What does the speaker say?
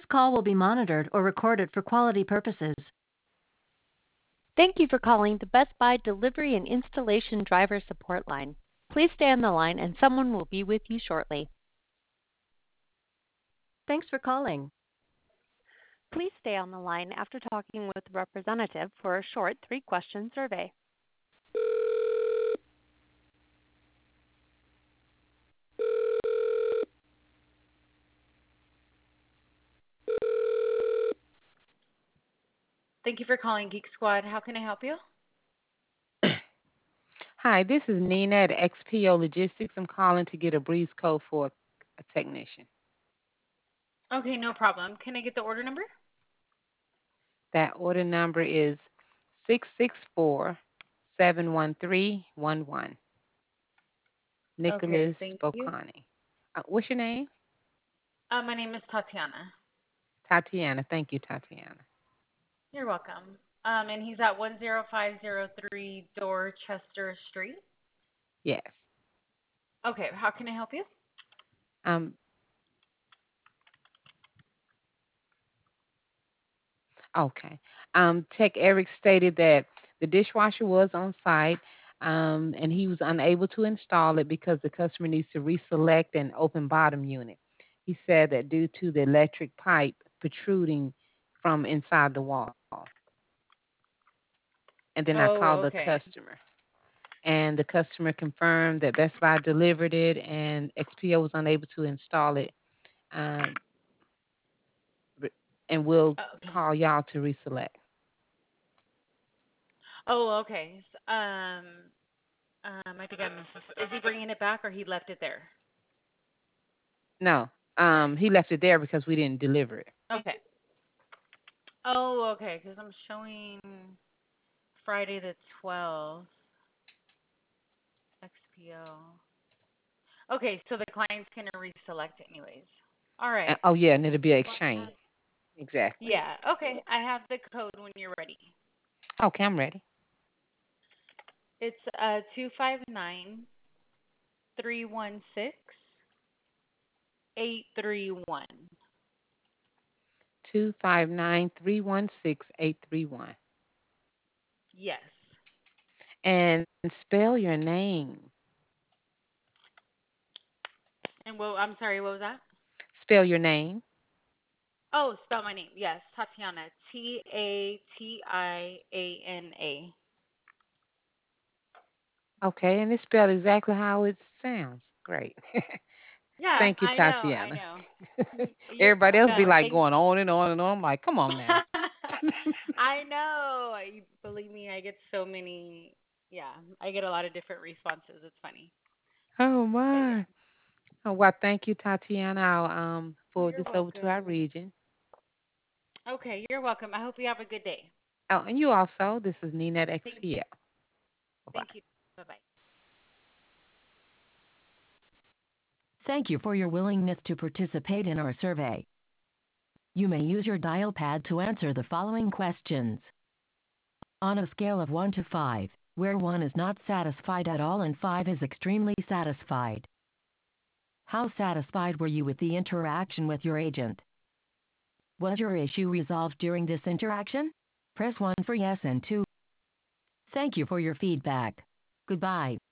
call will be monitored or recorded for quality purposes. Thank you for calling the Best Buy Delivery and Installation Driver Support Line. Please stay on the line and someone will be with you shortly. Thanks for calling. Please stay on the line after talking with a representative for a short 3-question survey. Thank you for calling Geek Squad. How can I help you? Hi, this is Nina at XPO Logistics. I'm calling to get a breeze code for a technician. Okay, no problem. Can I get the order number? That order number is 664-71311. Nicholas Thank you. Bocani. What's your name? My name is Tatiana. Tatiana. Thank you, Tatiana. You're welcome. And he's at 10503 Dorchester Street. Yes. Okay, how can I help you? Um. Okay. Tech Eric stated that the dishwasher was on site, and he was unable to install it because the customer needs to reselect an open bottom unit. He said that due to the electric pipe protruding from inside the wall. And then I called the Okay. customer, and the customer confirmed that Best Buy delivered it, and XPO was unable to install it, um, and we'll Okay. call y'all to reselect. Oh, okay. I think I missed this. Is he bringing it back or he left it there? No, he left it there because we didn't deliver it. Okay. Oh, okay, because I'm showing Friday the 12th, XPO. Okay, so the client's going to reselect anyways. All right. Oh yeah, and it'll be an Well, exchange. Exactly. yeah, okay. I have the code when you're ready. Okay, I'm ready. It's 259-316-831. 259-316-831. Yes. And spell your name. And I'm sorry, what was that? Spell your name. Oh, spell my name. Yes, Tatiana. Tatiana. Okay, and it's spelled exactly how it sounds. Great. Yeah, Thank you, I know, I Tatiana. know. You're Everybody else be welcome. like Thank going on and on and on. I'm like, come on now. I know. Believe me, I get so many. Yeah, I get a lot of different responses. It's funny. Oh But my. yeah, Oh, well, thank you, Tatiana. I'll forward you're this over to our welcome. region. Okay, you're welcome. I hope you have a good day. Oh, and you also. This is Nina at Thank, XPL. Bye. thank you. Bye bye. Thank you for your willingness to participate in our survey. You may use your dial pad to answer the following questions. On a scale of 1 to 5, where 1 is not satisfied at all and 5 is extremely satisfied, how satisfied were you with the interaction with your agent? Was your issue resolved during this interaction? Press 1 for yes and 2. Thank you for your feedback. Goodbye.